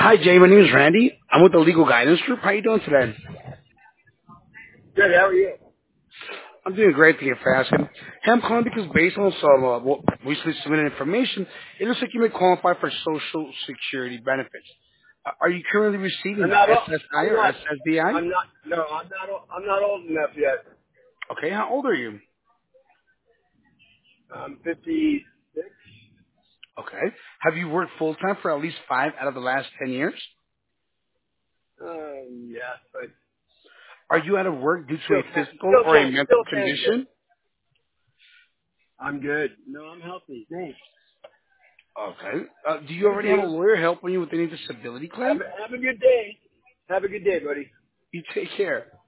Hi, Jay. My name is Randy. I'm with the Legal Guidance Group. How you doing today? Good. How are you? I'm doing great. Thank you for asking. Hey, I'm calling because based on some recently submitted information, it looks like you may qualify for Social Security benefits. Are you currently I'm receiving not. SSI I'm or not. SSDI? I'm not. No, I'm not. I'm not old enough yet. Okay, how old are you? I'm 56. Okay. Have you worked full time for at least 5 out of the last 10 years? Yeah, but Are you out of work due to a physical or a mental still can't get. condition? I'm good. No, I'm healthy. Thanks. Okay. Do you Thank already have a you. lawyer helping you with any disability claim? Have a good day. Have a good day, buddy. You take care.